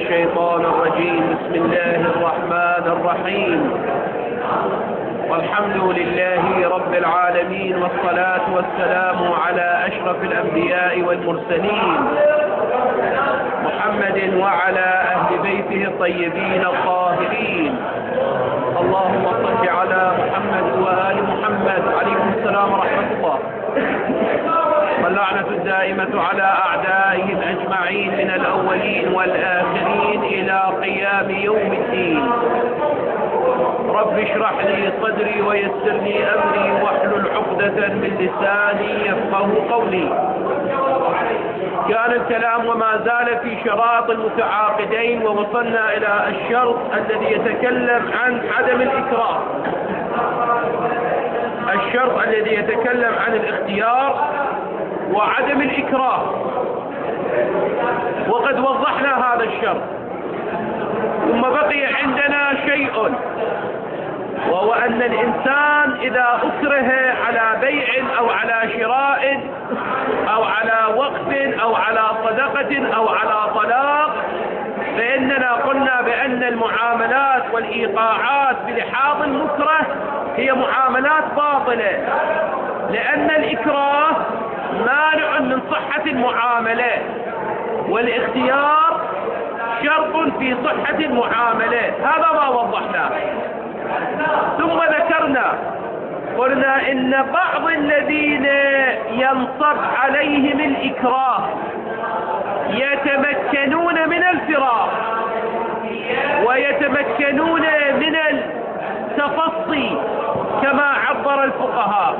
الشيطان الرجيم. بسم الله الرحمن الرحيم. والحمد لله رب العالمين، والصلاة والسلام على أشرف الأنبياء والمرسلين محمد وعلى أهل بيته الطيبين الطاهرين. اللهم صل على محمد وآل محمد عليهم السلام ورحمة الله، واللعنة الدائمة على أعدائهم أجمعين من الأولين والآخرين إلى قيام يوم الدين. رب اشرح لي صدري ويسر لي أمري واحلل عقدة من لساني يفقه قولي. كان الكلام وما زال في شراط المتعاقدين، ووصلنا إلى الشرط الذي يتكلم عن عدم الإكراه، الشرط الذي يتكلم عن الاختيار وعدم الإكراه، وقد وضحنا هذا الشرط. ثم بقي عندنا شيء، وهو أن الإنسان إذا أكره على بيع أو على شراء أو على وقف أو على صدقة أو على طلاق، فإننا قلنا بأن المعاملات والإيقاعات بلحاظ المكره هي معاملات باطلة، لأن الإكراه مانع من صحة المعاملة، والاختيار شرط في صحة المعاملة. هذا ما وضحناه. ثم ذكرنا قلنا إن بعض الذين ينصب عليهم الإكراه يتمكنون من الفرار ويتمكنون من التفصي كما عبر الفقهاء.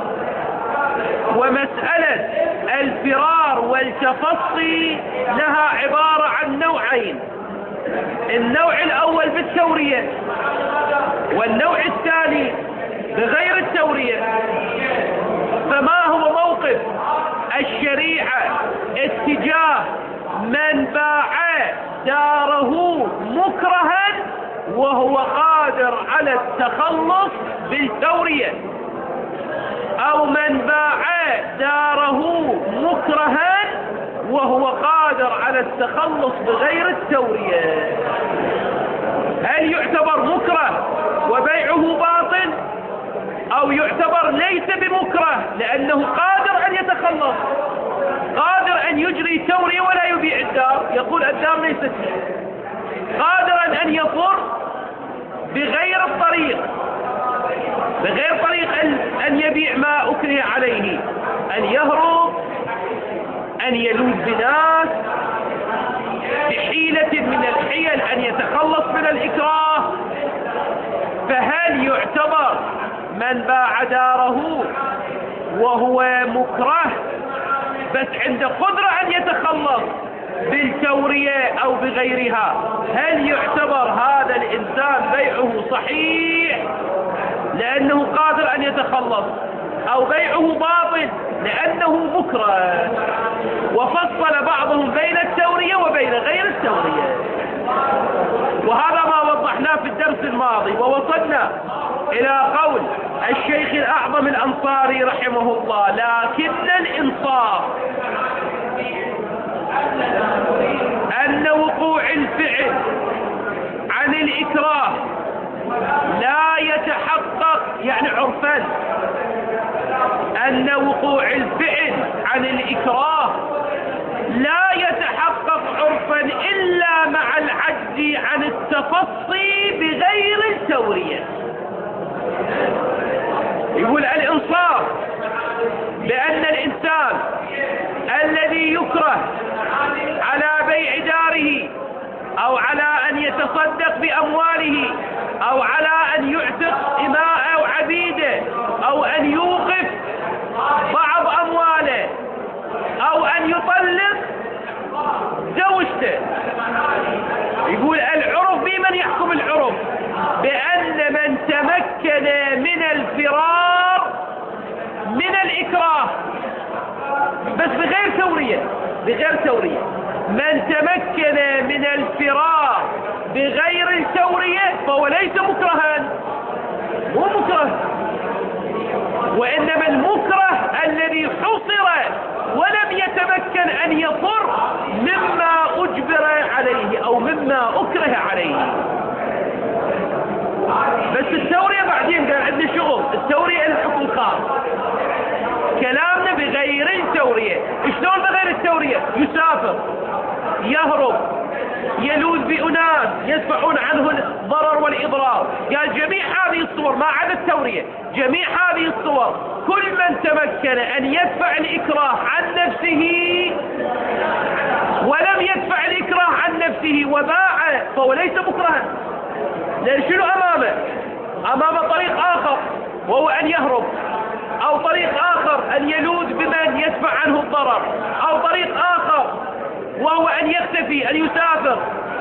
ومسألة الفرار والتفصي لها عبارة عن نوعين: النوع الأول بالتورية، والنوع الثاني بغير التورية. فما هو موقف الشريعة اتجاه من باع داره مكرها وهو قادر على التخلص بالتورية، أو من باع داره مكرها وهو قادر على التخلص بغير التورية؟ هل يعتبر مكره وبيعه باطل، أو يعتبر ليس بمكره لأنه قادر أن يتخلص، قادر أن يجري تورية ولا يبيع الدار، يقول الدار ليست لي، قادرا أن يفر بغير الطريق، بغير طريق أن يبيع ما أكره عليه، أن يهرب، أن يلوذ بناس، بحيلة من الحيل أن يتخلص من الإكراه. فهل يعتبر من باع داره وهو مكره بس عنده قدرة أن يتخلص بالتورية أو بغيرها، هل يعتبر هذا الإنسان بيعه صحيح لأنه قادر أن يتخلص، أو بيعه باطل لأنه مكره؟ وفصل بعضهم بين التورية وبين غير التورية، وهذا ما وضحناه في الدرس الماضي. ووصلنا إلى قول الشيخ الأعظم الأنصاري رحمه الله: لكن الإنصاف أن وقوع الفعل عن الإكراه لا يتحقق، يعني عرفا أن وقوع الفعل عن الإكراه لا يتحقق عرفا إلا مع العجز عن التفصي بغير التورية. يقول الإنصاف بأن الإنسان الذي يكره على بيع داره، أو على أن يتصدق بأمواله، أو على أن يعتق إماء أو عبيده، أو أن يوقف بعض أمواله، أو أن يطلق زوجته، يقول العرف بمن يحكم العرف بأن من تمكن من الفرار من الإكراه بس بغير تورية، بغير تورية، من تمكن من الفرار بغير التورية فهو ليس مكرها، مو مكره، وإنما المكره الذي حصر ولم يتمكن أن يفر مما أجبر عليه أو مما التورية بعدين، قال عندنا شغل التورية الحكم خاص. كلامنا بغير التورية. شلون بغير التورية؟ يسافر، يهرب، يلوذ بأناس يدفعون عنه الضرر والإضرار. قال جميع هذه الصور ما عدا التورية، جميع هذه الصور كل من تمكن أن يدفع الإكراه عن نفسه ولم يدفع الإكراه عن نفسه وباع فهو ليس مكرها. لأن شنو أمامه؟ أمامه طريق آخر وهو أن يهرب، أو طريق آخر أن يلوذ بمن يدفع عنه الضرر، أو طريق آخر وهو أن يختفي، أن يسافر.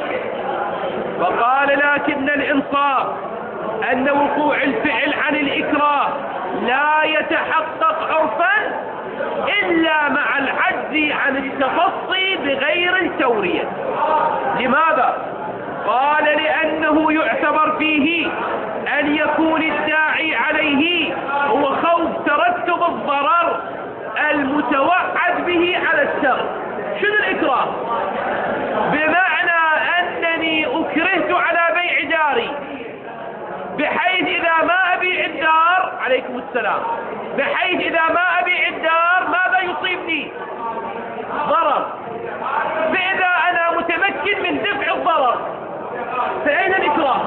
فقال لكن الإنصاف أن وقوع الفعل عن الإكراه لا يتحقق عرفا إلا مع العجز عن التفصي بغير التورية. لماذا؟ قال لأنه يعتبر فيه أن يكون الداعي عليه هو خوف ترتب الضرر المتوعد به على الترك. شنو الإكراه؟ بمعنى أنني أكرهت على بيع داري، بحيث إذا ما أبيع الدار، عليكم السلام، بحيث إذا ما أبيع الدار ماذا يصيبني؟ ضرر. فإذا أنا متمكن من دفع الضرر فأين الإكراه؟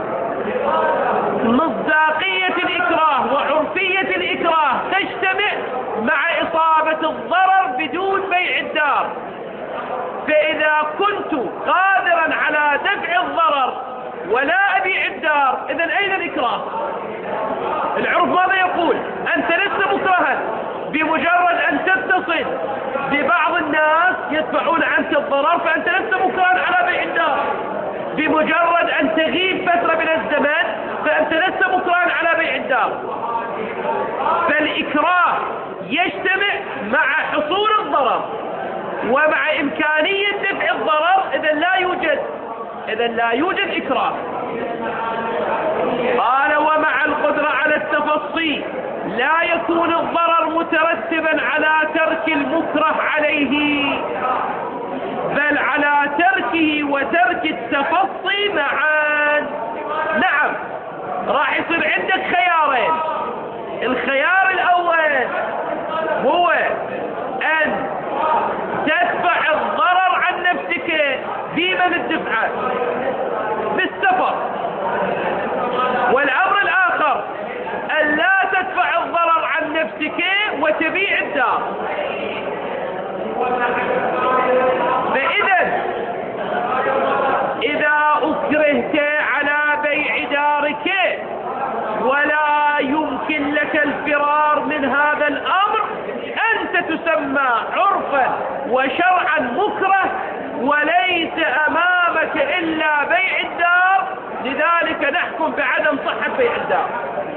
مصداقية الإكراه وعرفية الإكراه تجتمع مع إصابة الضرر بدون بيع الدار. فإذا كنت قادرا على دفع الضرر ولا أبيع الدار، إذن أين الإكراه؟ العرف ماذا يقول؟ أنت لست مكرها، بمجرد أن تتصل ببعض الناس يدفعون عنك الضرر فأنت لست مكرها على بيع الدار. بمجرد أن تغيب فترة من الزمن فأنت لست مكرها على بيع الدار. فالإكراه يجتمع مع حصول الضرر ومع إمكانية دفع الضرر، إذن لا يوجد إكراه. قال ومع القدرة على التفصي لا يكون الضرر مترتبا على ترك المكره عليه، بل على تركه وترك التفصي معا. نعم، راح يصير عندك خيارين. الخيار الأول هو أن تدفع الضرر عن نفسك بمن الدفعة بالسفر، والأمر الآخر أن لا تدفع الضرر عن نفسك وتبيع الدار. فإذا إذا أكرهت على بيع دارك ولا يمكن لك الفرار من هذا الأمر، أنت تسمى عرفا وشرعا مكره وليس أمامك إلا بيع الدار، لذلك نحكم بعدم صحة بيع الدار.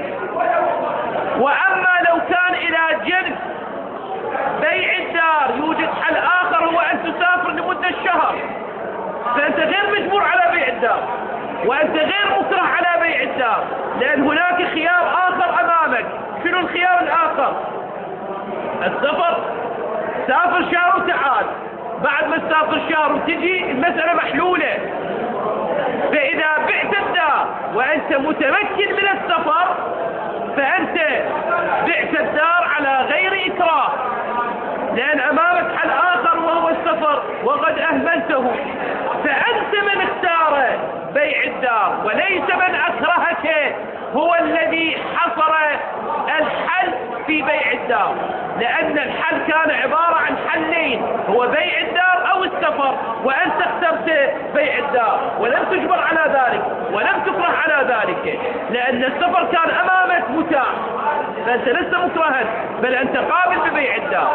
وأما لو كان إلى جنب بيع الدار يوجد حل آخر هو أن تسافر لمدة شهر، فأنت غير مجبور على بيع الدار وأنت غير مكره على بيع الدار، لأن هناك خيار آخر أمامك. شنو الخيار الآخر؟ السفر. سافر شهر وتعال، بعد ما تسافر شهر وتجي المسألة محلولة. فإذا بعت الدار وأنت متمكن من السفر فأنت بعت الدار على غير إكراه، لأن أمامك حل آخر وهو السفر وقد أهملته، فأنت من اختار بيع الدار وليس من أكرهك هو الذي حصر الحل في بيع الدار، لأن الحل كان عبارة عن حلين، هو بيع الدار أو السفر، وأنت اخترت بيع الدار ولم تجبر على ذلك ولم تكره على ذلك، لأن السفر كان أمامك متاح، فأنت لست مكرها بل أنت قابل ببيع الدار.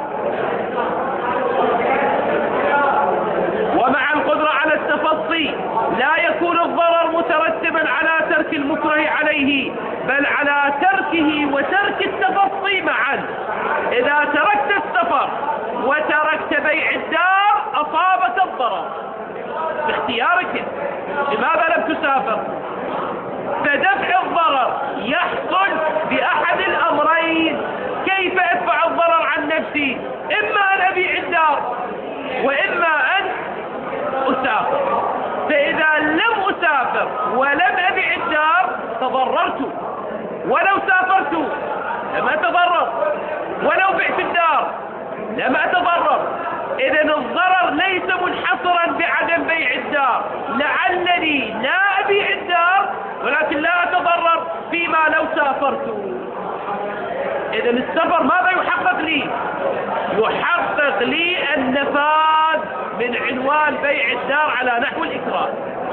ومع القدرة على التفصي لا يكون الضرر مترتبا على ترك المكره عليه، بل على تركه وترك التفصي معا. إذا تركت السفر وتركت بيع الدار أصابك الضرر باختيارك. لماذا لم تسافر؟ فدفع الضرر يحصل بأحد الأمرين. كيف أدفع الضرر عن نفسي؟ إما أن أبيع الدار وإما أن أسافر. فإذا لم أسافر ولم أبيع الدار تضررت ولو سافرت لم أتضرر، ولو بعت الدار لم أتضرر. إذا الضرر ليس منحصرا بعدم بيع الدار، لعلني لا أبيع الدار ولكن لا أتضرر فيما لو سافرت. إذا السفر ماذا يحقق لي؟ يحقق لي النفاذ من عنوان بيع الدار على نحو الإكراه.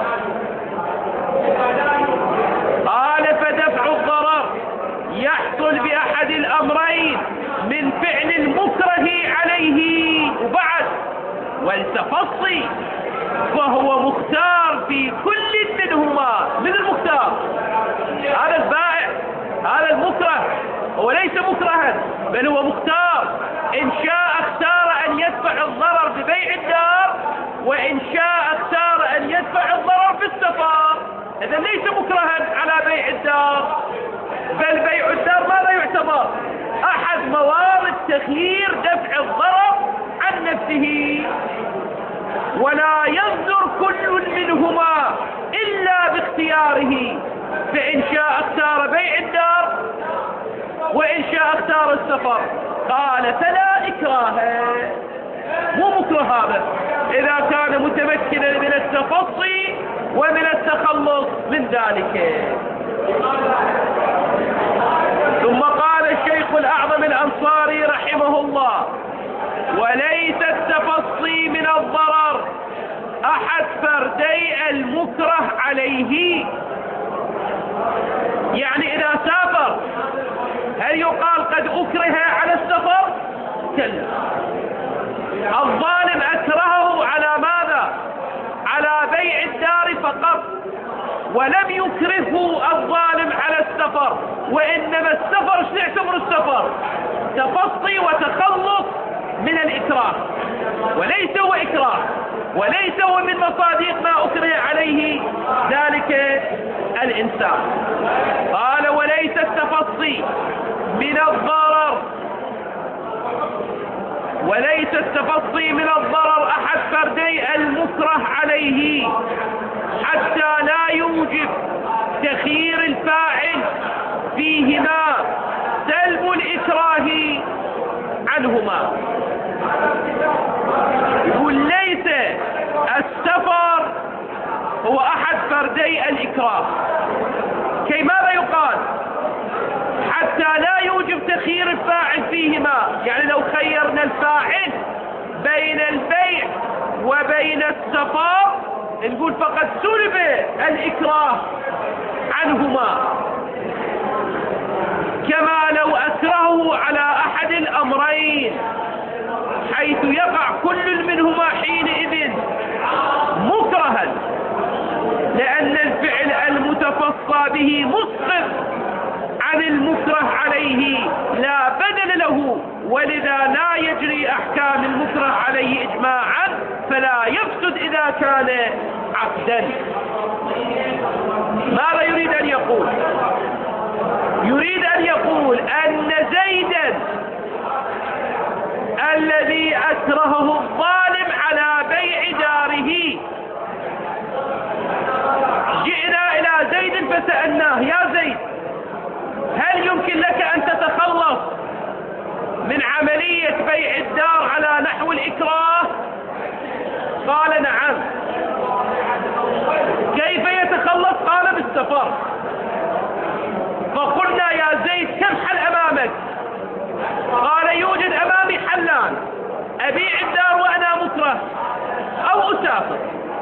قال فدفع الضرر يحصل بأحد الأمرين من فعل المكره عليه وبعد والتفصي، فهو مختار في كل منهما. من المختار؟ هذا البائع، هذا المكره هو ليس مكرها بل هو مختار. إن شاء اختار أن يدفع الضرر ببيع الدار، وإن شاء اختار أن يدفع الضرر في السفر. إذا ليس مكرها على بيع الدار، بل بيع الدار ماذا يعتبر؟ أحد موارد تخيير دفع الضرر عن نفسه، ولا يصدر كل منهما إلا باختياره. فإن شاء اختار بيع الدار وإن شاء اختار السفر. قال فلا إكراه، مو مكره هذا إذا كان متمكنا من التفصي ومن التخلص من ذلك. ثم قال الشيخ الأعظم الأنصاري رحمه الله: وليس التفصي من الضرر أحد فردي المكره عليه. يعني إذا سافر هل يقال قد أكره على السفر؟ كلا. الظالم أكرهه على ماذا؟ على بيع الدار فقط، ولم يكرهه الظالم على السفر. وإنما السفر ايش نعتبر السفر؟ تفصي وتخلص من الإكراه، وليس هو إكراه، وليس هو من مصادق ما أكره عليه ذلك الإنسان. قال وليس التفصي من الضرر، وليس التفصي من الضرر أحد فردي المكره عليه حتى لا يوجب تخيير الفاعل فيهما سلب الإكراه عنهما. يقول ليس السفر هو أحد فردي الإكراه. كي ماذا يقال؟ حتى لا يوجب تخيير الفاعل فيهما. يعني لو خيرنا الفاعل بين البيع وبين السفر نقول فقد سلب الإكراه عنهما، كما لو أكرهه على أحد الأمرين، حيث يقع كل منهما حينئذ مكرها، لأن الفعل المتفصى به مسقط عن المكره عليه لا بدل له، ولذا لا يجري أحكام المكره عليه إجماعا، فلا يفسد إذا كان عقدا. ماذا يريد أن يقول؟ يريد أن يقول أن زيدا الذي أكرهه الظالم على بيع داره، جئنا إلى زيد فسألناه: يا زيد، هل يمكن لك أن تتخلص من عملية بيع الدار على نحو الإكراه؟ قال: نعم. كيف يتخلص؟ قال: بالسفر. فقلنا: يا زيد، كم حل أمامك؟ قال: يوجد أمامي حلان، أبيع الدار وأنا مكره أو أسافر.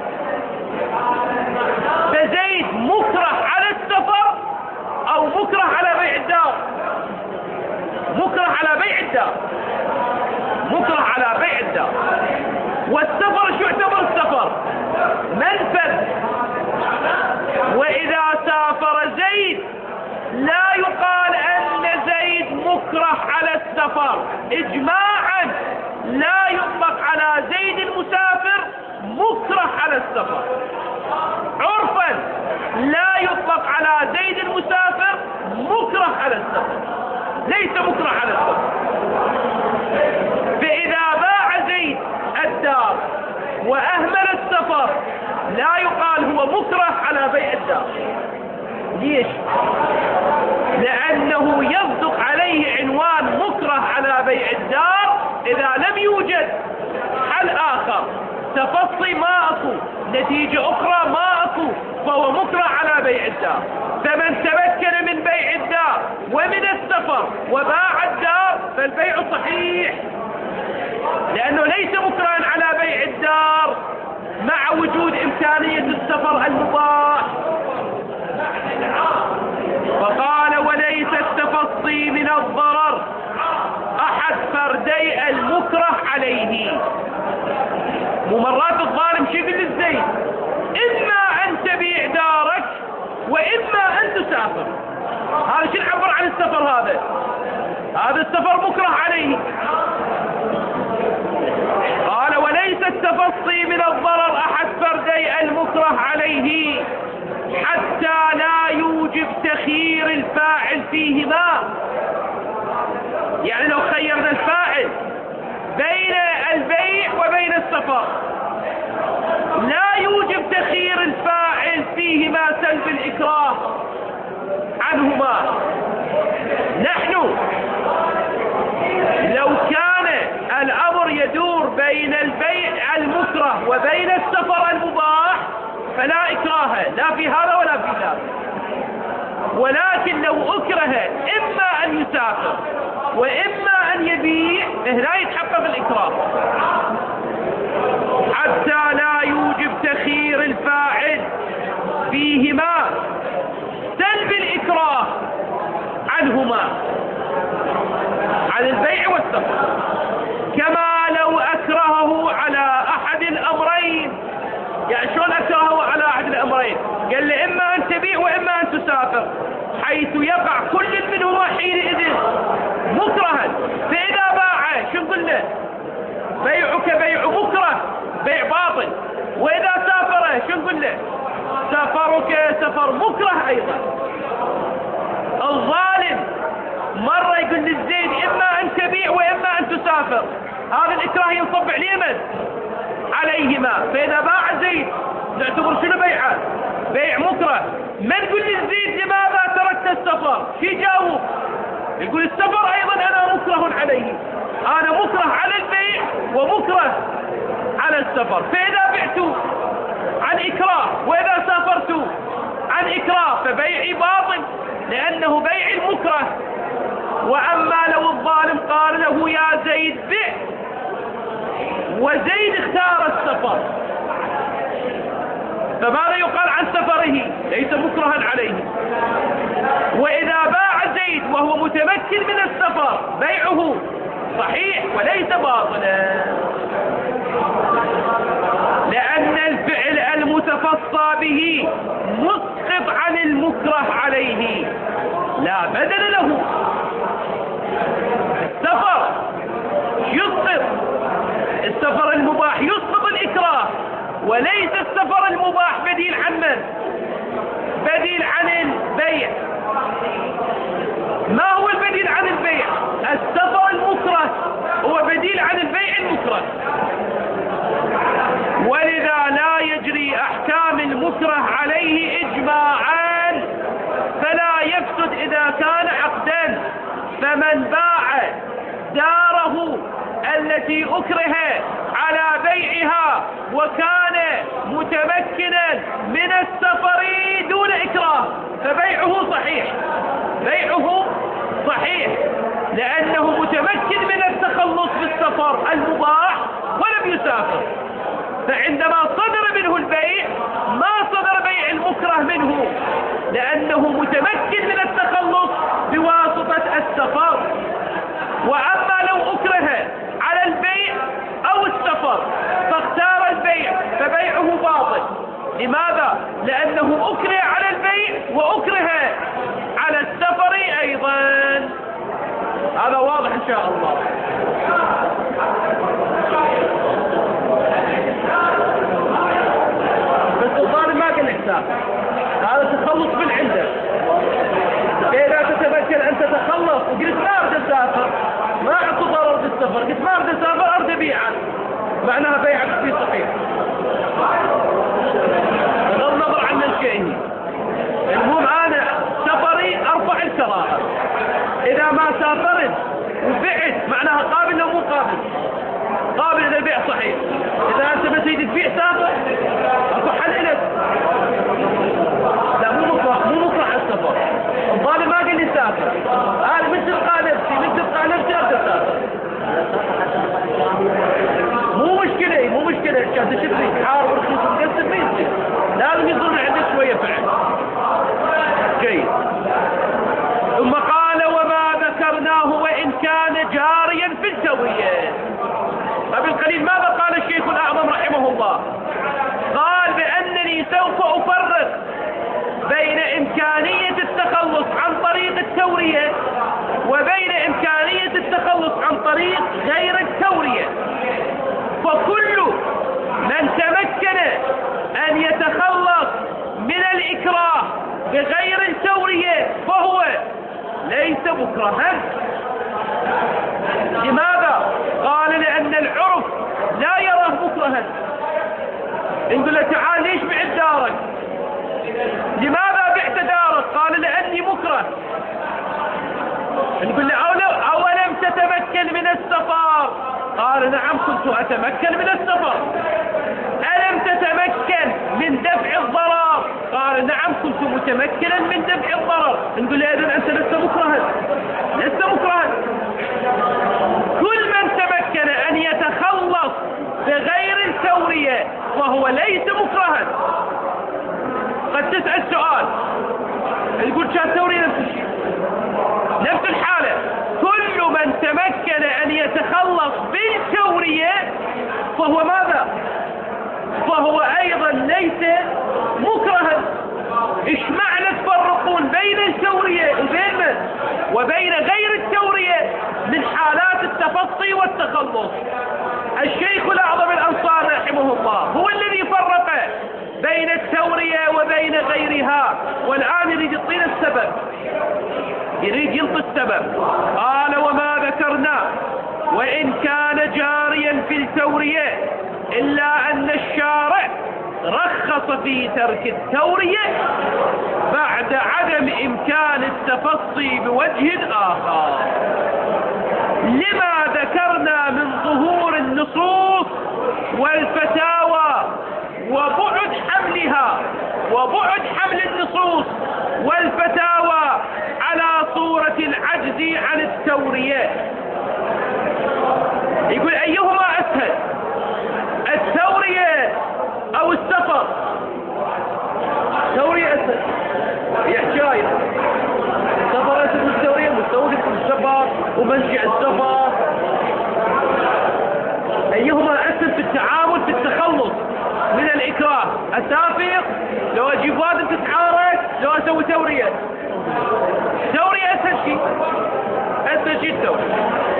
فزيد مكره على السفر أو مكره على بيع الدار؟ مكره على بيع الدار، مكره على بيع الدار. والسفر شو يعتبر السفر؟ منفذ. وإذا سافر زيد لا يقال أن زيد مكره على السفر إجماعا، لا يطلق على زيد المسافر مكره على السفر. عرفا لا يطلق على زيد المسافر مكره على السفر، ليس مكره على السفر. فإذا باع زيد الدار وأهمل السفر لا يقال هو مكره على بيع الدار، ليش؟ لأنه يصدق عليه عنوان مكره على بيع الدار إذا لم يوجد حل آخر، تفصي ما أكو، نتيجة أخرى ما أكو، فهو مكره على بيع الدار. فمن تمكن من بيع الدار ومن السفر وباع الدار فالبيع صحيح، لأنه ليس مكرها على بيع الدار مع وجود إمكانية السفر المباح. فقال وليس التفصي من الضرر أحد فردي المكره عليه. ومرات الظالم شو يقول للزيد؟ إما أن تبيع دارك وإما أن تسافر. هذا شو نعبر عن السفر؟ هذا السفر مكره عليه. قال وليس التفصي من الضرر أحد فردي المكره عليه حتى لا يوجب تخيير الفاعل فيهما. يعني لو خيرنا الفاعل بين البيع وبين السفر لا يوجب تخيير الفاعل فيهما سلب الإكراه عنهما. نحن لو كان الأمر يدور بين البيع المكره وبين السفر المباح فلا إكراه لا في هذا ولا في ذاك، ولكن لو أكره إما أن يسافر وإما أن يبيع لا يتحقق الإكراه. حتى لا يوجب تخيير الفاعل فيهما سلب الإكراه عنهما، عن البيع والسفر. كما لو أكرهه على أحد الأمرين. يعني شلون أكرهه على أحد الأمرين؟ قال له إما أن تبيع وإما أن تسافر، حيث يقع كل منهما حينئذ مكرها. فإذا باع شو نقول له؟ بيعك بيع مكره، بيع باطل. وإذا سافر شو نقول له؟ سفرك سفر مكره أيضا. الظالم مرة يقول للزيد إما أن تبيع وإما أن تسافر، هذا الإكراه ينصب اليمن عليهما. فإذا باع زيد نعتبر شنو بيعه؟ بيع مكره. من يقول للزيد لماذا تركت السفر؟ شو يجاوب؟ يقول السفر أيضا أنا مكره عليه، أنا مكره على البيع ومكره على السفر. فإذا بعت عن إكراه وإذا سافرت عن إكراه فبيعي باطل لأنه بيع المكره. وأما لو الظالم قال له يا زيد بع وزيد اختار السفر فماذا يقال عن سفره؟ ليس مكرها عليه. وإذا باع زيد وهو متمكن من السفر بيعه صحيح وليس باطلا، لأن الفعل المتفصى به مسقط عن المكره عليه لا بدل له. السفر يسقط، السفر المباح يسقط الإكراه، وليس السفر المباح بديل عن من؟ بديل عن البيع. ما هو البديل عن البيع؟ السفر المكره هو بديل عن البيع المكره. ولذا لا يجري أحكام المكره عليه إجماعا، فلا يفسد إذا كان عقدا. فمن باع داره التي أكره على بيعها وكان متمكنا من السفر دون إكراه فبيعه صحيح، بيعه صحيح، لأنه متمكن من التخلص بالسفر المباح ولم يسافر. فعندما صدر منه البيع ما صدر بيع المكره منه، لأنه متمكن من التخلص بواسطة السفر. وأما لو أكره على البيع أو السفر فاختار البيع فبيعه باطل. لماذا؟ لأنه أكره على البيع وأكره على السفر أيضا. هذا واضح إن شاء الله. بس الظالم ما قال حساب، هذا تخلص من عنده. إذا تتمكن أن تتخلص وقلت ما أريد أسافر، ما أعطوا ضرر بالسفر، قلت ما أريد أسافر أريد أبيعا، معناها بيعك في صحيح بغض النظر عن الشيء. المهم أنا معناها قابل أو مو قابل؟ قابل إذا البيع صحيح. إذا أنت بس تريد تبيع سافر أكو حل لك. لا مو مكره على السفر. الظالم ما قال لي سافر. هذا مثل قانبتي أقدر سافر. مو مشكلة كانت تشتري حار ورخيص ومقسم ما يصير. لازم يظل عندك شوية فعل. جيد. ثم قال وما ذكرناه وإن كان جاريا في التورية. قبل قليل ماذا قال الشيخ الأعظم رحمه الله؟ قال بأنني سوف أفرق بين إمكانية التخلص عن طريق التورية وبين إمكانية التخلص عن طريق غير التورية. فكل من تمكن أن يتخلص من الإكراه بغير التورية فهو ليس مكرها. لماذا؟ قال لأن العرف لا يراه مكرها. نقول له تعال ليش بعت دارك؟ لماذا بعت دارك؟ قال لأني مكره. نقول له أولم تتمكن من السفر؟ قال نعم كنت أتمكن من السفر. ألم تتمكن من دفع الضرر؟ قال نعم كنت متمكنا من دفع الضرر. نقول له إذن أنت لست مكرها. كل من تمكن أن يتخلص بغير التورية فهو ليس مكرها. قد تسأل سؤال يقول كان التورية نفس الشيء نفس الحالة. كل من تمكن أن يتخلص بالتورية فهو ماذا؟ فهو أيضا ليس مكرها. إيش معنى تفرقون بين التورية وبين غير التورية من حالات التفصي والتخلص؟ الشيخ الأعظم الأنصاري رحمه الله هو الذي فرق بين التورية وبين غيرها، والآن يريد يعطينا السبب، يريد يلقي السبب. قال وما ذكرنا وإن كان جاريا في التورية إلا أن الشارع رخص في ترك التورية بعد عدم إمكان التفصي بوجه آخر، لما ذكرنا من ظهور النصوص والفتاوى وبعد حمل النصوص والفتاوى على صورة العجز عن التورية. يقول أيهما أسهل، التورية أو السفر؟ التورية أسهل، هي حكاية. السفر أسهل من التورية، مستوجب السفر ومنشأ السفر. أيهما أسهل في التعامل في التخلص من الإكراه؟ أسافر لو أجيب واد تتحارك، لو أسوي تورية. التورية أسهل شيء التورية.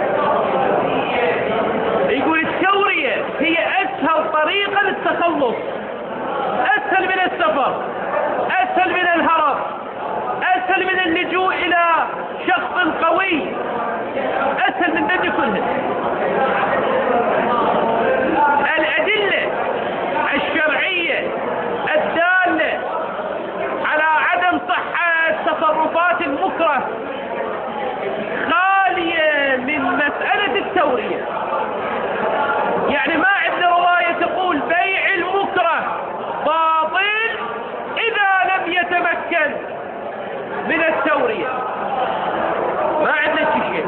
يقول التورية هي أسهل طريقة للتخلص، أسهل من السفر، أسهل من الهرب، أسهل من اللجوء إلى شخص قوي، أسهل من ذلك كله. الأدلة الشرعية الدالة على عدم صحة تصرفات المكره خالية من مسألة التورية. يعني ما عندنا رواية تقول بيع المكره باطل إذا لم يتمكن من التورية، ما عندنا شيء.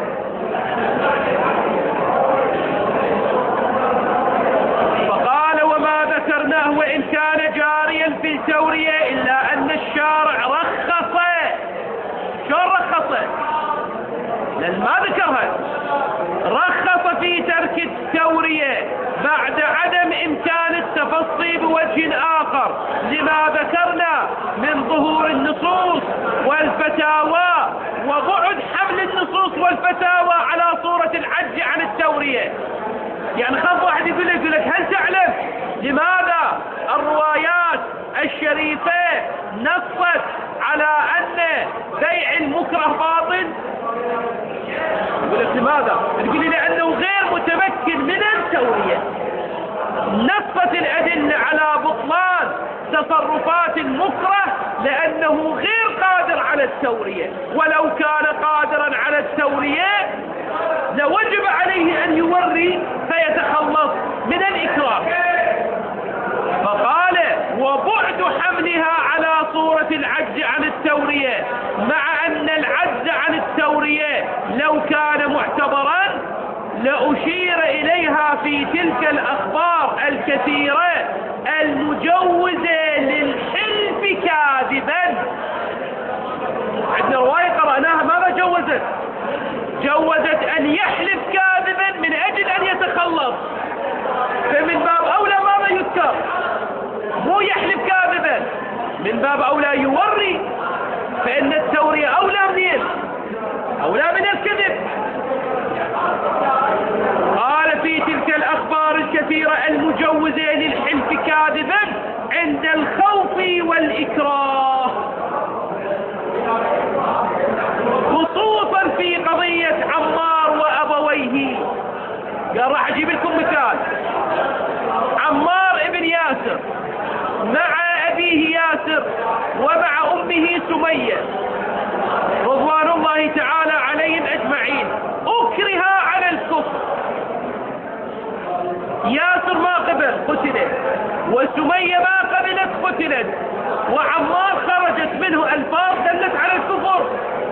فقال وما ذكرناه وإن كان جاريا في التورية إلا أن الشارع رخص. شو رخص؟ لأن ما ذكرها. رخص في ترك التورية بعد عدم إمكان التفصي بوجه آخر لما ذكرنا من ظهور النصوص والفتاوى وبعد حمل النصوص والفتاوى على صورة العجز عن التورية. يعني خاف واحد يقول لك هل تعلم لماذا الروايات الشريفة نصت على أن بيع المكره باطل؟ يقول لك لماذا؟ تقول لي لأنه غير متمكن من التورية. نصت الأدلة على بطلان تصرفات المكره لأنه غير قادر على التورية، ولو كان قادرا على التورية لوجب عليه أن يوري فيتخلص من الإكراه. فقال وبعد حملها على صورة العجز عن التورية، مع أن العجز عن التورية لو كان معتبرا لأشير إليها في تلك الأخبار الكثيرة المجوزة للحلف كاذبا. عندنا رواية قرأناها ماذا جوزت؟ جوزت أن يحلف كاذبا من أجل أن يتخلص، فمن باب أولى ماذا يذكر؟ مو يحلف كاذبا، من باب أولى يوري، فإن التورية أولى منين؟ أولى من الكذب. قال في تلك الأخبار الكثيرة المجوزة للحلف كاذبا عند الخوف والإكراه، خصوصا في قضية عمار وأبويه. قال راح أجيب لكم مثال. عمار ابن ياسر مع أبيه ياسر ومع أمه سمية رضوان الله تعالى عليهم أجمعين أكره على الكفر. ياسر ما قبل قتلت، وسمية ما قبلت قتلت، وعمار خرجت منه ألفاظ دلت على الكفر.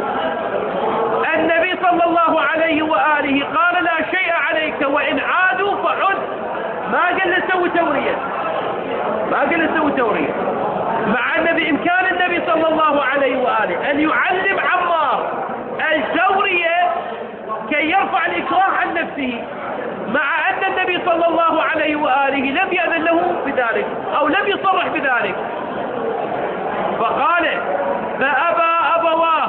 النبي صلى الله عليه وآله قال لا شيء عليك وإن عادوا فعد، ما قال له سوي تورية، ما قال له سوي تورية، مع أن بإمكان النبي صلى الله عليه وآله أن يعلم عمار التورية كي يرفع الإكراه عن نفسه، مع أن النبي صلى الله عليه وآله لم يأذن له بذلك أو لم يصرح بذلك. فقال فأبى أبواه،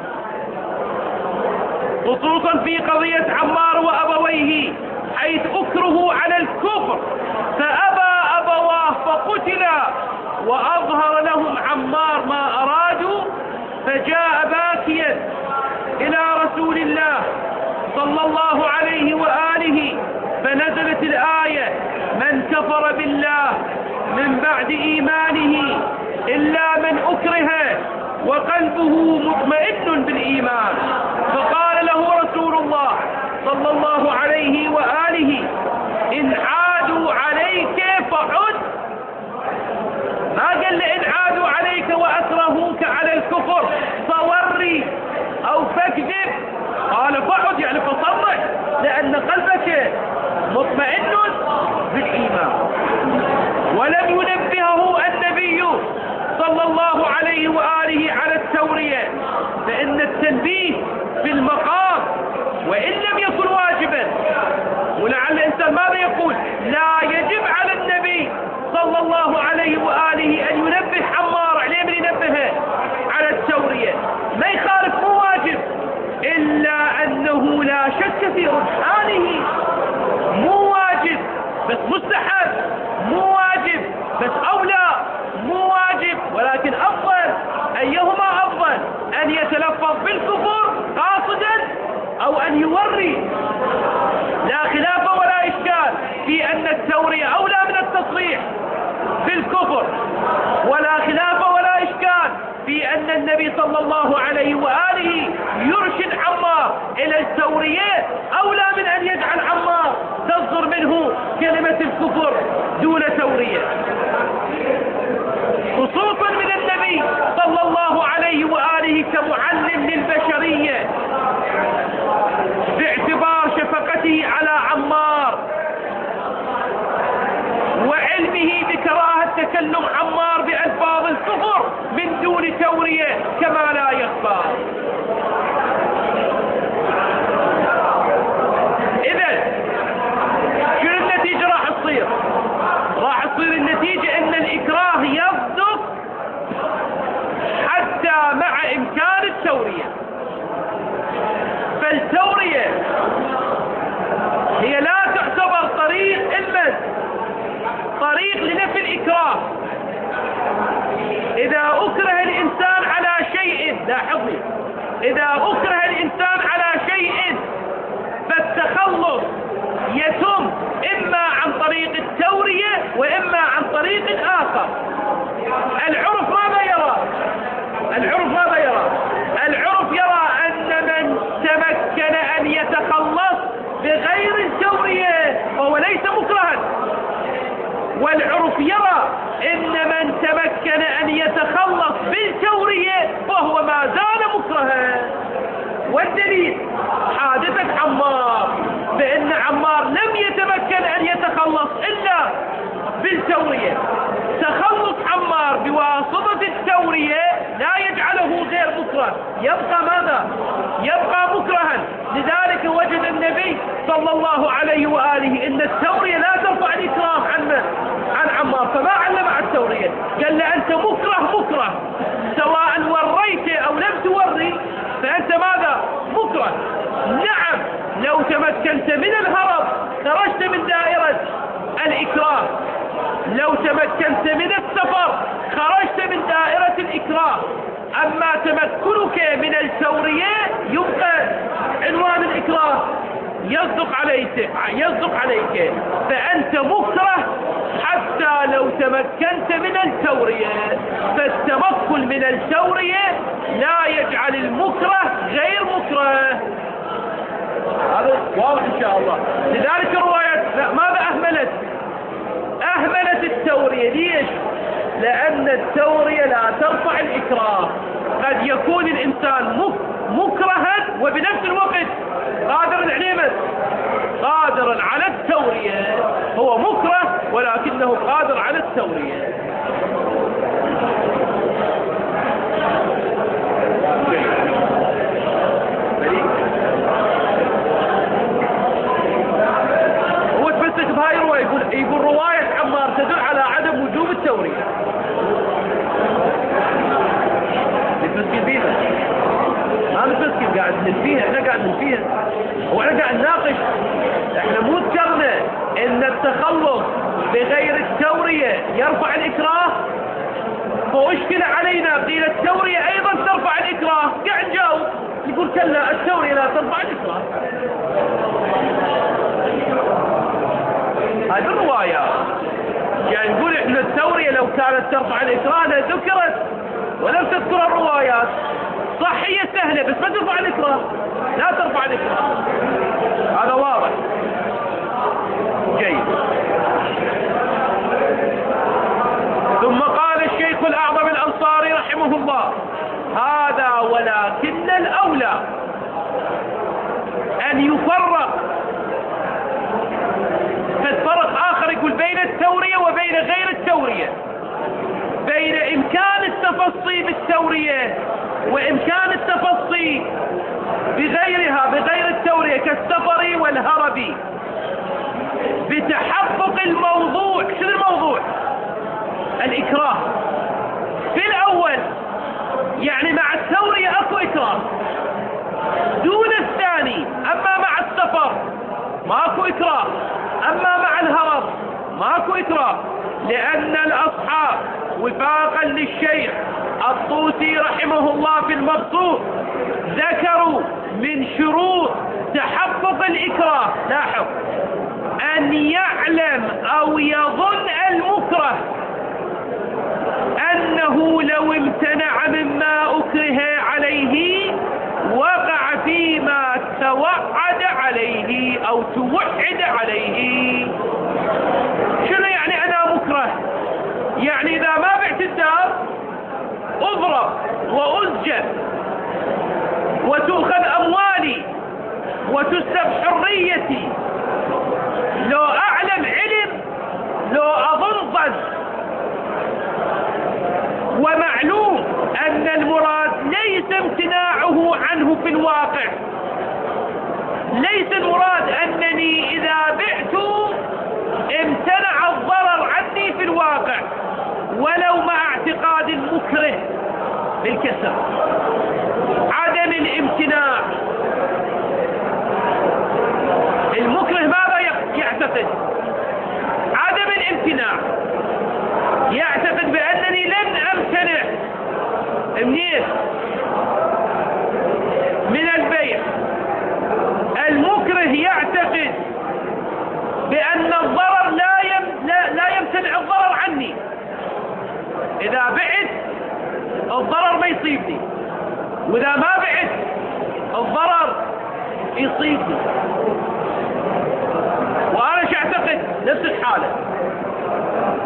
خصوصا في قضية عمار وأبويه حيث أكرهوا على الكفر، فأبى أبواه فقتلا، وأظهر لهم عمار ما أرادوا، فجاء باكيا إلى رسول الله صلى الله عليه وآله، فنزلت الآية من كفر بالله من بعد إيمانه إلا من أكره وقلبه مطمئن بالإيمان. فقال له رسول الله صلى الله عليه وآله إن عادوا عليك فعد، ما قال إن عادوا عليك وأكرهوك على الكفر فوري أو فاكذب، قال فعد يعني فصرح، لأن قلبك مطمئن بالإيمان. ولم ينبهه النبي صلى الله عليه وآله على التورية، فإن التنبيه في المقام وإن لم يكن واجبا. ولعل الإنسان ماذا يقول؟ لا يجب على النبي صلى الله عليه وآله أن ينبه عمار، عليه من ينبهه على التورية، ما يخالف، مو واجب، إلا أنه لا شك في رجحانه، مو واجب بس مستحب، مو واجب بس أولى، مو واجب ولكن أفضل. أيهما أفضل؟ أن يتلفظ بالكفر قاصدا أو أن يوري؟ لا خلاف ولا إشكال في أن التورية أولى من التصريح بالكفر، ولا خلاف ولا إشكال في أن النبي صلى الله عليه وآله يرشد عمار إلى التورية أولى من أن يجعل عمار تصدر منه كلمة الكفر دون تورية، خصوصا من النبي صلى الله عليه وآله كمعلم للبشرية، باعتبار شفقته على عمار وعلمه بكراهة تكلم عمار بألفاظ الكفر من دون تورية كما لا يخفى. إذن شنو النتيجة راح تصير؟ راح تصير النتيجة ان الإكراه يصدق حتى مع إمكان التورية. فالتورية هي لا تعتبر طريق إلا طريق لنفي الإكراه. إذا أكره الإنسان على شيء، لاحظني، إذا أكره الإنسان على شيء فالتخلص يتم إما عن طريق التورية وإما عن طريق آخر. العرف ماذا يرى؟ العرف ماذا يرى؟ العرف يرى أن من تمكن أن يتخلص والعرف يرى إن من تمكن أن يتخلص بالتورية فهو ما زال مكرها. والدليل حادثة عمار، بأن عمار لم يتمكن أن يتخلص إلا بالتورية. تخلص عمار بواسطة التورية لا يجعله غير مكره، يبقى ماذا؟ يبقى مكرها. لذلك وجد النبي صلى الله عليه وآله إن التورية لا ترفع الإكراه عن عمار، فما علم على التورية، قال له أنت مكره سواء وريت أو لم توري فأنت ماذا؟ مكره. نعم لو تمكنت من الهرب خرجت من دائرة الإكراه، لو تمكنت من السفر خرجت من دائرة الإكراه، أما تمكنك من التورية يبقى عنوان الإكراه يصدق عليك، فأنت مكره حتى لو تمكنت من التورية. فالتمكن من التورية لا يجعل المكره غير مكره. هذا واضح إن شاء الله. لذلك الروايات ماذا أهملت التورية. ليش؟ لأن التورية لا ترفع الإكراه. قد يكون الإنسان مكرها وبنفس الوقت قادرا على التورية. هو مكره ولكنه قادر على التورية. هو تمسك بهاي الرواية، يقول رواية عمار تدل على عدم وجوب التورية. نتمسك بيها، ما نتمسك قاعد ننفيها، احنا قاعد ننفيها واحنا قاعد نناقش. احنا مو ذكرنا ان التخلص بغير التورية يرفع الإكراه، فأشكل علينا قيل التورية أيضا ترفع الإكراه، قاعد نجاوب يقول كلا التورية لا ترفع الإكراه. هذه الرواية يعني نقول احنا التورية لو كانت ترفع الإكراه لذكرت ولم تذكر الروايات. صح هي سهلة بس ما ترفع الإكراه، لا ترفع الإكراه. هذا واضح جيد. ثم قال الشيخ الأعظم الأنصاري رحمه الله: هذا ولكن الأولى أن يفرق. فالفرق آخر يقول بين التورية وبين غير التورية، بين إمكان التفصي بالتورية وإمكان التفصي بغيرها بغير التورية كالسفر والهرب بتحقق الموضوع. شنو الموضوع؟ الإكراه. في الأول يعني مع التورية أكو إكراه دون الثاني. أما مع السفر ماكو إكراه، أما مع الهرب ماكو إكراه، لأن الأصحاب وفاقا للشيخ الطوسي رحمه الله في المبسوط ذكروا من شروط تحقق الإكراه، لاحظ، أن يعلم أو يظن المكره أنه لو امتنع مما أكره عليه وقع فيما توعد عليه أو توعد عليه. شنو يعني أنا مكره؟ يعني إذا ما بعت الدار أضرب وأسجن وتؤخذ أموالي وتسلب حريتي. لو أعلم علم، لو أظن ظن، ومعلوم أن المراد ليس امتناعه عنه في الواقع. ليس المراد أنني إذا بعت امتنع الضرر عني في الواقع، ولو مع اعتقاد المكره بالكسر. عدم الامتناع، المكره ماذا يعتقد؟ عدم الامتناع، يعتقد بأنني لن أمتنع منين؟ من البيع. المكره يعتقد بأن الضرر لا يمتنع الضرر عني. إذا بعت الضرر ما يصيبني، وإذا ما بعت الضرر يصيبني. وأنا اعتقد نفس الحالة.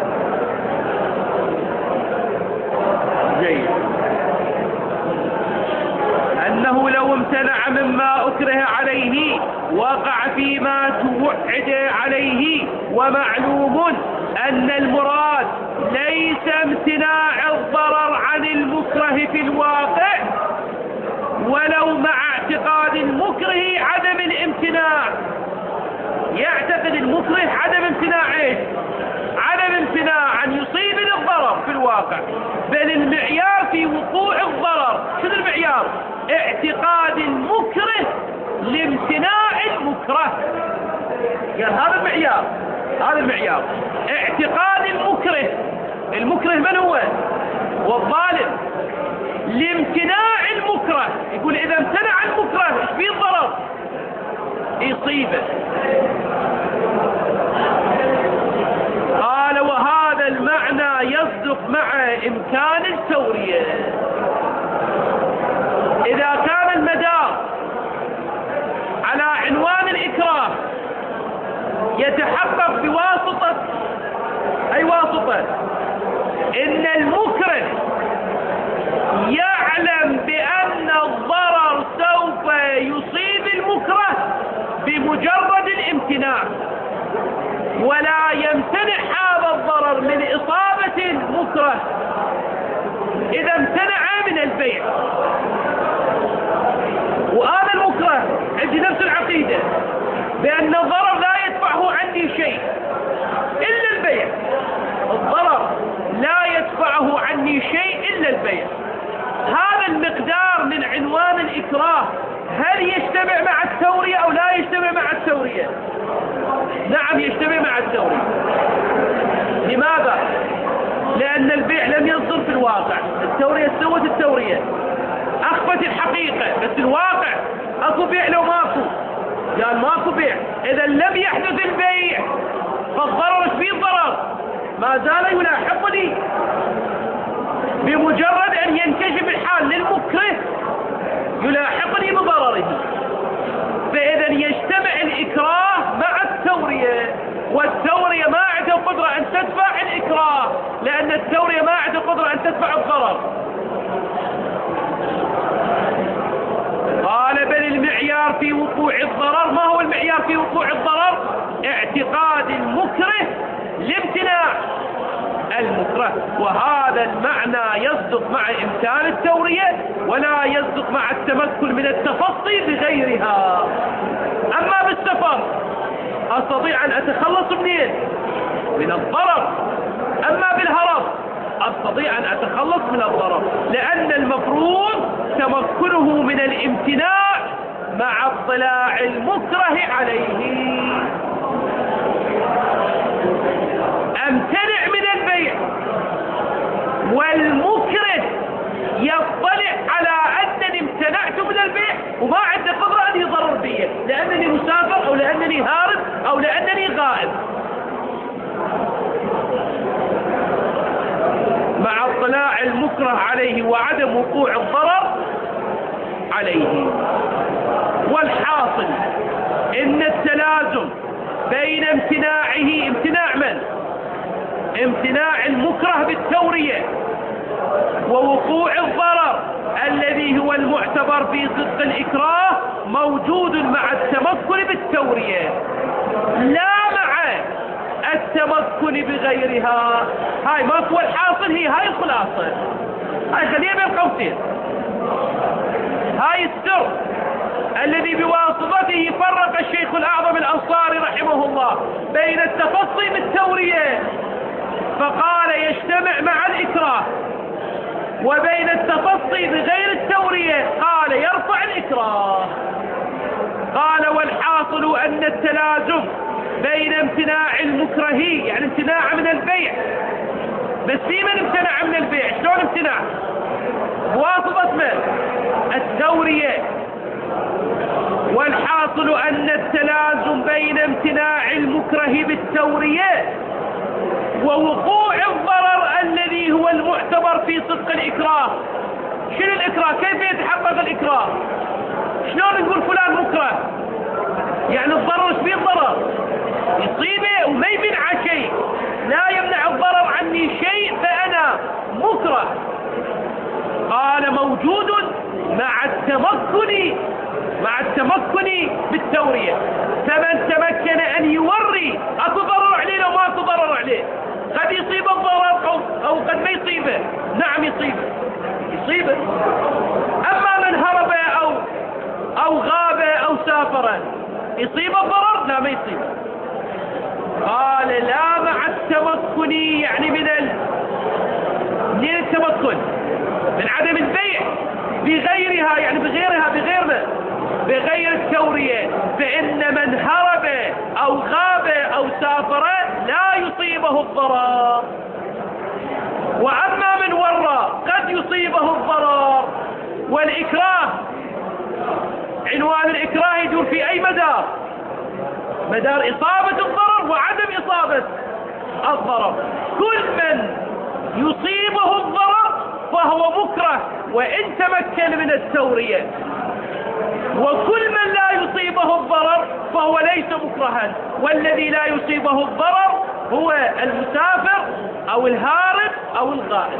ومعلوم أن المراد ليس امتناع الضرر عن المكره في الواقع ولو مع اعتقاد المكره عدم الامتناع. يعتقد المكره عدم امتناع ايش؟ عدم امتناع أن يصيبني الضرر في الواقع، بل المعيار في وقوع الضرر شنو المعيار؟ اعتقاد المكره لامتناع المكره. قال هذا المعيار، هذا المعيار اعتقاد المكره. المكره من هو؟ والظالم. لامتناع المكره، يقول إذا امتنع المكره ايش فيه الضرر؟ يصيبه. قال وهذا المعنى يصدق مع إمكان التورية. إذا كان المدار على عنوان الإكراه يتحقق بواسطة أي واسطة؟ إن المكره يعلم بأن الضرر سوف يصيب المكره بمجرد الامتناع، ولا يمتنع هذا الضرر من إصابة المكره إذا امتنع من البيع. وهذا المكره عندي نفس العقيدة بأن الضرر لا يدفعه عني شيء إلا البيع. الضرر لا يدفعه عني شيء إلا البيع. هذا المقدار من عنوان الإكراه هل يجتمع مع التورية أو لا يجتمع مع التورية؟ نعم يجتمع مع التورية. لماذا؟ لأن البيع لم يصدر في الواقع، التورية سوت التورية أخفت الحقيقة، بس الواقع أكو بيع لو ماكو؟ قال ماكو بيع. إذا لم يحدث البيع فالضرر فيه ضرر ما زال يلاحقني بمجرد أن ينكشف الحال للمكره يلاحقني بضرره. فإذا يجتمع الإكراه مع التورية، والتورية ما عندها قدرة أن تدفع الإكراه لأن التورية ما عندها قدرة أن تدفع الضرر. قال بل المعيار في وقوع الضرر. ما هو المعيار في وقوع الضرر؟ اعتقاد المكره لامتناع المكره. وهذا المعنى يصدق مع إمكان التورية ولا يصدق مع التمكن من التفصي بغيرها. أما بالسفر أستطيع أن أتخلص منين؟ من الضرر. أما بالهرب أستطيع أن أتخلص من الضرر، لأن المفروض تمكنه من الامتناع مع اطلاع المكره عليه. أمتنع من البيع والمكره يطلع على أنني امتنعت من البيع وما عنده قدرة أن يضرر بي لأنني مسافر أو لأنني هارب أو لأنني غائب. مع اطلاع المكره عليه وعدم وقوع الضرر عليه. والحاصل إن التلازم بين امتناعه، امتناع من؟ امتناع المكره بالتورية، ووقوع الضرر الذي هو المعتبر في صدق الإكراه موجود مع التمكن بالتورية لا مع التمكن بغيرها. هاي ما هو الحاصل، هاي الخلاصة. هاي خليها بين قوسين. هاي السر الذي بواسطته فرق الشيخ الأعظم الأنصاري رحمه الله بين التفصي بالتورية فقال يجتمع مع الإكراه، وبين التفصي بغير التورية قال يرفع الإكراه. قال والحاصل أن التلازم بين امتناع المكره يعني امتناع من البيع، بس في من امتنع من البيع؟ شلون امتنع؟ بواسطة من؟ التورية. والحاصل أن التلازم بين امتناع المكره بالتورية ووقوع الضرر الذي هو المعتبر في صدق الإكراه. شنو الإكراه؟ كيف يتحقق الإكراه؟ شلون نقول فلان مكره؟ يعني الضرر ايش فيه الضرر؟ يصيبه وما يمنع شيء، لا يمنع الضرر عني شيء فأنا مكره. قال موجود مع التمكن بالتورية. فمن تمكن أن يوري أكو ضرر عليه لو ما تضرر عليه. قد يصيب الضرر أو قد ما يصيبه. نعم يصيبه. أما من هرب أو غاب أو سافر يصيب الضرر؟ لا، ما يصيبه. قال لا مع التمكن، يعني من التمكن من عدم البيع بغيرها، يعني بغير التورية، فإن من هرب أو غاب أو سافر لا يصيبه الضرر. وأما من ورى قد يصيبه الضرر. والإكراه، عنوان الإكراه يدور في أي مدار إصابة الضرر وعدم إصابة الضرر. كل من يصيبه الضرر فهو مكره وإن تمكن من التورية، وكل من لا يصيبه الضرر فهو ليس مكرها. والذي لا يصيبه الضرر هو المسافر أو الهارب أو الغائب.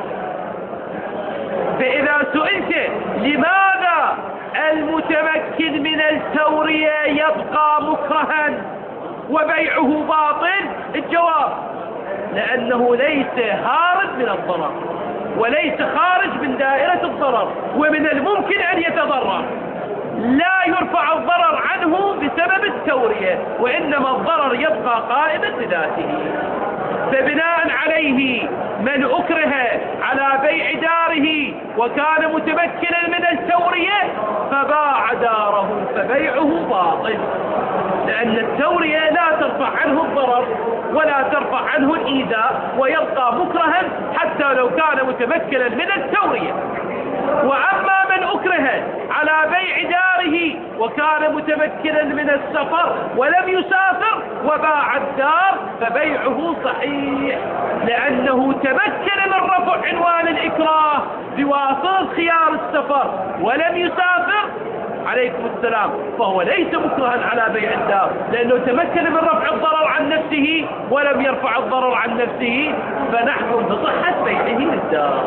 فإذا سئلت لماذا المتمكن من التورية يبقى مكرها وبيعه باطل، الجواب لأنه ليس هارب من الضرر وليس خارج من دائرة الضرر، ومن الممكن أن يتضرر. لا يرفع الضرر عنه بسبب التورية، وإنما الضرر يبقى قائما بذاته. فبناء عليه من أكره على بيع داره وكان متمكنا من التورية فباع داره فبيعه باطل، لأن التورية لا ترفع عنه الضرر ولا ترفع عنه الإيذاء، ويبقى مكرها حتى لو كان متمكنا من التورية. وأما من أكره على بيع داره وكان متمكنا من السفر ولم يسافر وباع الدار فبيعه صحيح، لأنه تمكن من رفع عنوان الإكراه بواسطة خيار السفر ولم يسافر عليكم السلام، فهو ليس مكرها على بيع الدار، لأنه تمكن من رفع الضرر عن نفسه ولم يرفع الضرر عن نفسه، فنحكم بصحة بيعه للدار.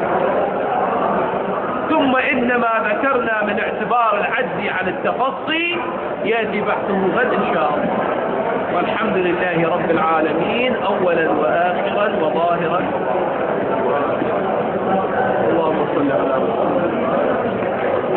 ثم إنما ذكرنا من اعتبار العجز عن التفصي يأتي بحثه غد إن شاء الله. والحمد لله رب العالمين أولا وآخرا وظاهرا